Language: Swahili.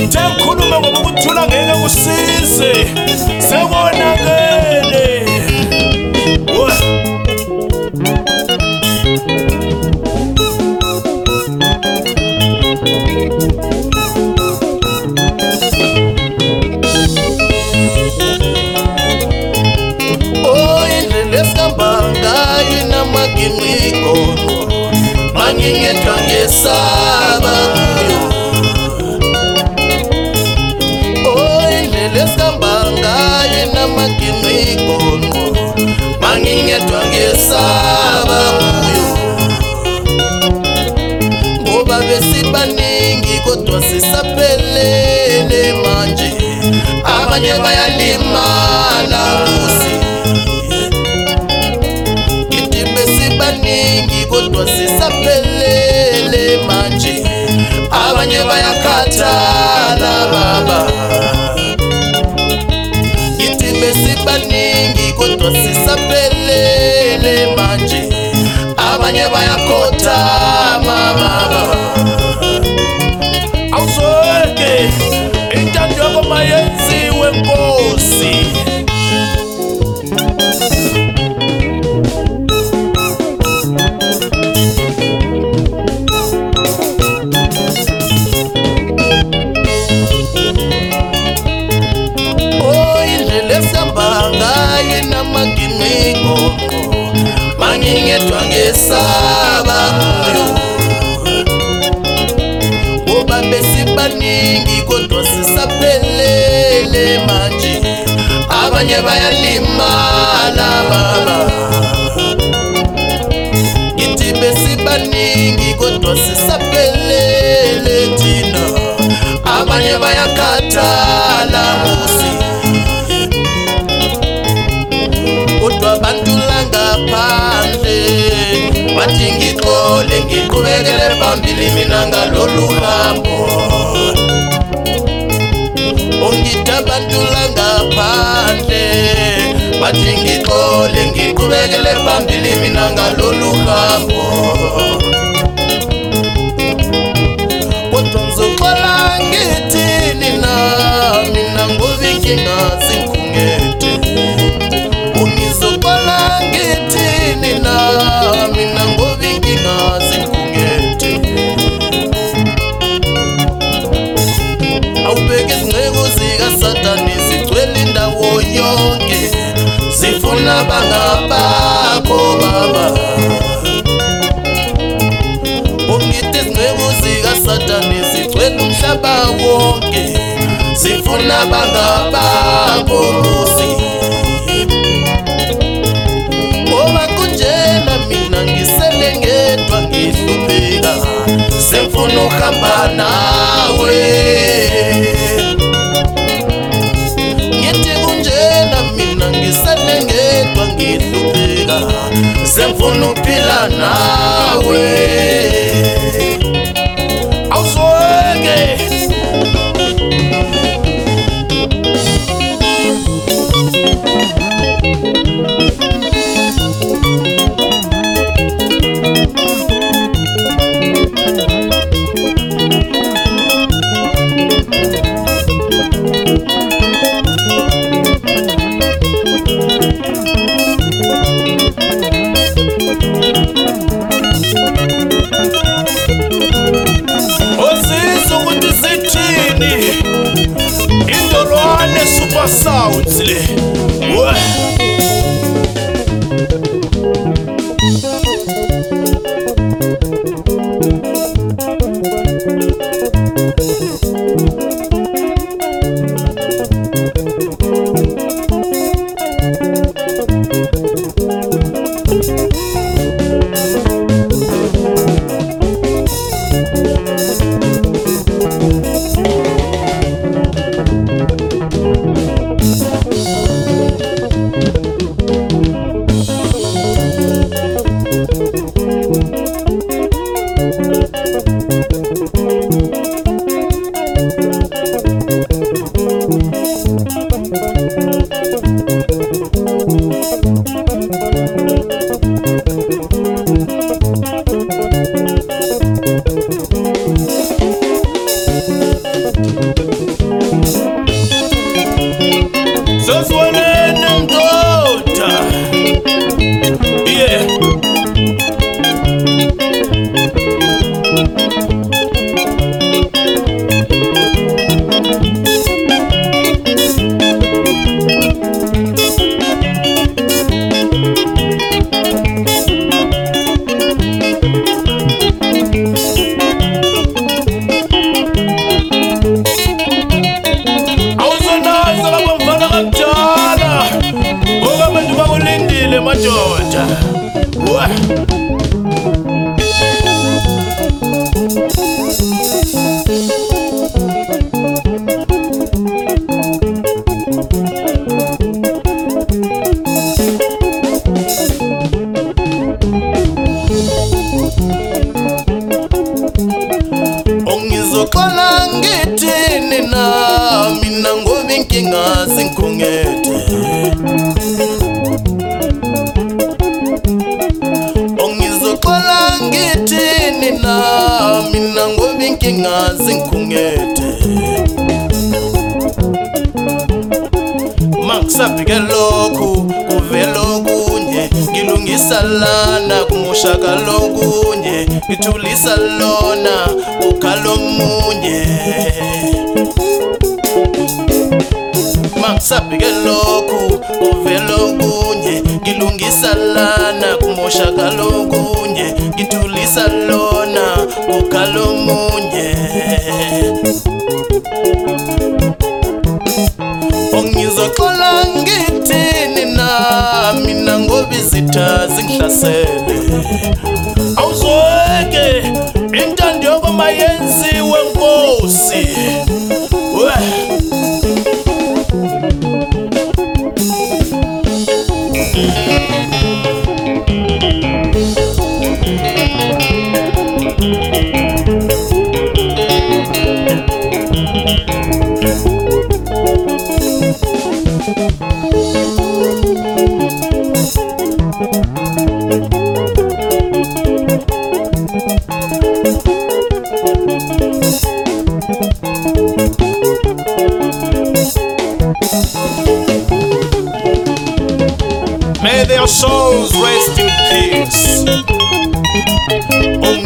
ngithe ngikhulume ngoba ukuthula ngeke kusize sekonakele. Mangingedwa ngesaba kuyo, indlela esihamba ngayo inamagingqigonqo. Mangingedwa ngesaba kuyo, ngoba besibaningi kodwa sisaphelele manje. Abanye bayalimala kusi, kithi besibaningi kodwa sisaphelele manje. Abanye bayakhathala baba, kithi besibaningi kodwa sisaphelele manje. Abanye bayakhothama baba. Awuzweke intando yakho mayenziwe Nkosi. Mangingedwa ngesaba kuyo, ngoba besibaningi kodwa sisaphelele manje. Abanye bayalimala baba, kithi besibaningi kodwa sisaphelele thina. Abanye bayakhathala musi, kodwa abantu langaphandle bathi ngixole ngiqhubekele phambili mina ngalolu hambo. Ngithi abantu langaphandle bathi ngixole ngiqhubekele phambili mina ngalolu hambo. Kodwa ngizoxola ngithini na mina ngoba inkinga zingikhungete. Ngizoxola ngithini na mina ngoba inkinga zingikhungete. Awubheke izingcebo zikaSathane zigcwele indawo yonke, zifuna bangabakho baba. Ngithi izingcebo zikaSathane zigcwele umhlaba wonke, zifuna bangabakho musi. Ngoba kunjena mina ngisele ngedwa ngihlupheka, sengifuna ukuhamba nawe. Ngithi kunjena mina ngisele ngedwa ngihlupheka, sengifuna ukuphila nawe. Awuzweke Indolwane Super Sounds le. zinkinga zingikhungete. Mangisabheke lokhu kuvela okunye, ngilungisa lana kumushaka lokunye, ngithulisa lona ukalo munye. Mangisabheke lokhu kuvela okunye, ngilungisa lana kumushaka lokunye, ngithulisa lona ukalo munye. Ongizoxola ngithini na mina ngoba izitha zingihlasele. Awuzweke intando yakho mayenziwe Nkosi. May their souls rest in peace.